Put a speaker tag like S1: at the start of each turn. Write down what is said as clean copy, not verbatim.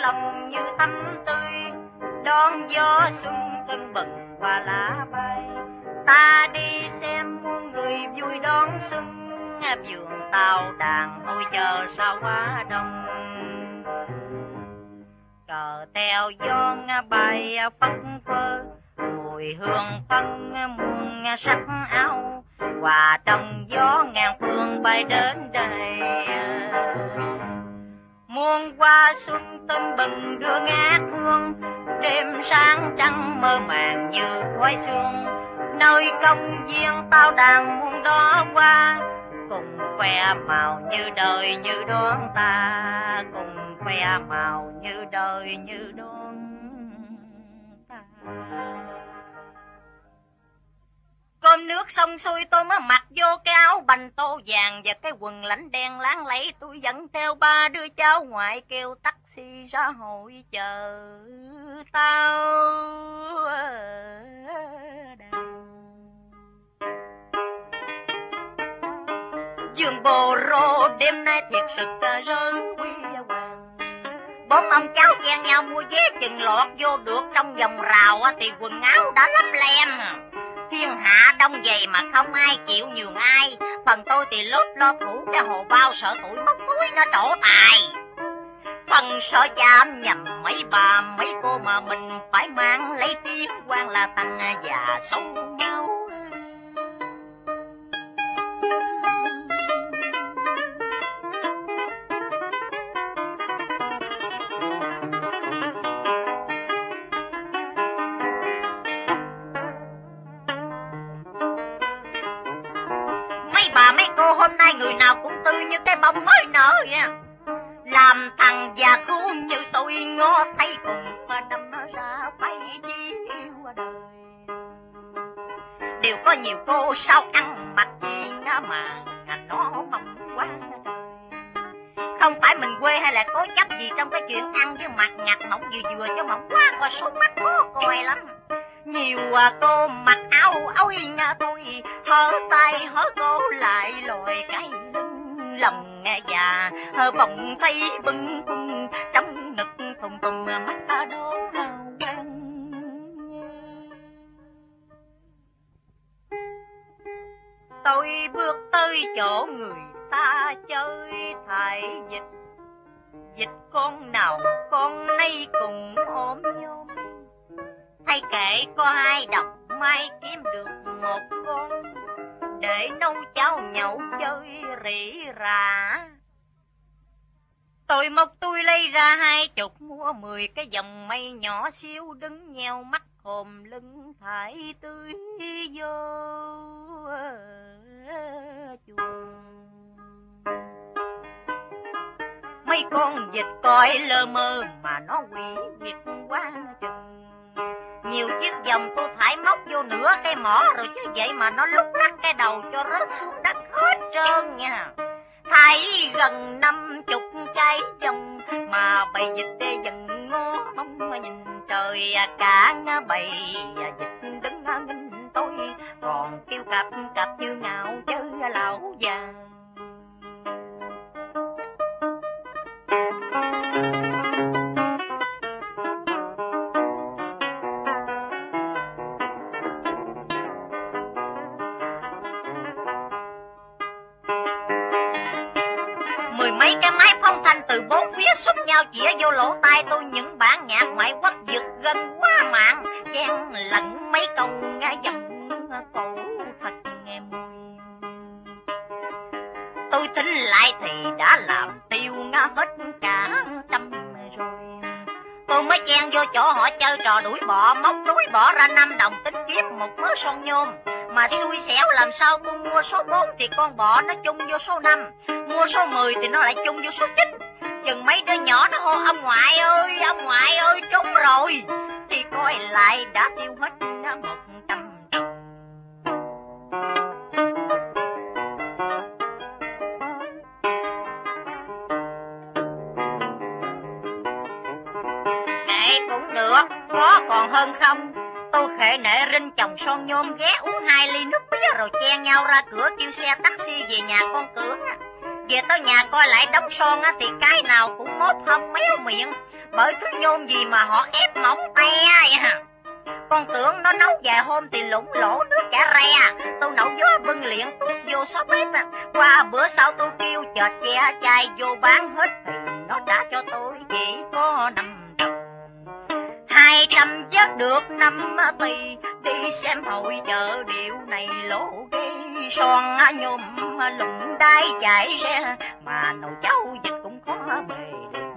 S1: lòng như thắm tươi, đón gió xuân tưng bừng qua lá bay. Ta đi xem muôn người vui đón xuân, vườn tao đàn ôi chờ sao quá đông. Cờ theo gió bay phất phơ, mùi hương phân muôn sắc áo, hòa trong gió ngàn phương bay đến đây. Muôn hoa xuân tưng bừng đưa ngát hương, đêm sáng trăng mơ màng như khói sương. Nơi công viên tao đàn muôn đó qua, cùng khoe màu như đời như đón ta, cùng khoe màu như đời như đón ta. Cơm nước xong xuôi tôi mới mặc vô cái áo bành tô vàng và cái quần lãnh đen láng lẫy. Tôi dẫn theo ba đứa cháu ngoại kêu taxi ra hội chờ tao. Giường bồ rô đêm nay thiệt sự rơi quy hoàng. Bốn ông cháu chen nhau mua vé chừng lọt vô được trong vòng rào thì quần áo đã lấp lem. Thiên hạ đông vậy mà không ai chịu nhường ai. Phần tôi thì lốt lo thủ cái hồ bao, sợ tụi móc túi nó trổ tài. Phần sợ chạm nhầm mấy bà mấy cô mà mình phải mang lấy tiếng quan là thằng già xấu nhau. Mấy cô hôm nay người nào cũng tươi như cái bông mới nở vậy. Làm thằng già khuôn như tôi ngó thấy cùng và đâm nó ra bay chi yêu đời. Đều có nhiều cô sao ăn mặc gì mà nó mong quá. Không phải mình quê hay là cố chấp gì trong cái chuyện ăn với mặt ngặt mỏng vừa cho mỏng quá, coi số mắt khó coi lắm. Nhiều cô mặc áo ôi tôi hở tay hở cô lại lòi cái lưng lòng già bỗng thấy bưng bưng trong nực thùng thùng mắt ta đố hào quang. Tôi bước tới chỗ người ta chơi thải dịch, dịch con nào con nấy cùng ốm nhôm. Hay kệ có ai đọc mai kiếm được một con để nấu cháo nhậu chơi rỉ rả. Tôi móc túi lấy ra 20 mua 10 cái vòng mây nhỏ xíu đứng nheo mắt hồn lưng thải tươi vô chuồng. Mấy con vịt coi lơ mơ mà nó quỷ quyệt quá chừng. Nhiều chiếc vòng tôi thải móc vô nửa cái mỏ rồi chứ vậy mà nó lúc lắc cái đầu cho rớt xuống đất hết trơn nha. Thải gần 50 cái vòng mà bầy vịt đê dần ngó mong mà nhìn trời. Cả bầy vịt đứng nghinh tôi còn kêu cặp cặp như ngạo chứ lão già. Xúc nhau chĩa vô lỗ tai tôi những bản nhạc ngoại quốc vượt gần quá mạng, chen lẫn mấy câu nghe dòng cổ thật nghe mùi. Tôi tính lại thì đã làm tiêu ngã hết cả trăm rồi. Tôi mới chen vô chỗ họ chơi trò đuổi bọ, móc túi bỏ ra 5 đồng tính kiếm một mớ son nhôm. Mà xui xẻo làm sao tôi mua số 4 thì con bọ nó chung vô số 5, mua số 10 thì nó lại chung vô số 9. Chừng mấy đứa nhỏ nó hô ông ngoại ơi trúng rồi thì coi lại đã tiêu hết 100 đồng. Kệ cũng được, có còn hơn không. Tôi khệ nệ rinh chồng son nhôm ghé uống 2 ly nước mía rồi chen nhau ra cửa kêu xe taxi về nhà con Cưỡng. Về tới nhà coi lại đống son thì cái nào cũng mốt hông méo miệng, Bởi thứ nhôm gì mà họ ép mỏng te vậy. Con tưởng nó nấu vài hôm thì lủng lỗ nước chả re. Tôi nấu gió bưng liệng tuốt vô xó bếp. Qua bữa sau tôi kêu chợt che chai vô bán hết thì nó trả cho tôi chỉ có 5 đồng. 200 vớt được 5 tỷ. Đi xem hội chợ điệu này lỗ ghê. Son nhôm lụng đai chạy xe mà nồi cháo vịt cũng có bề.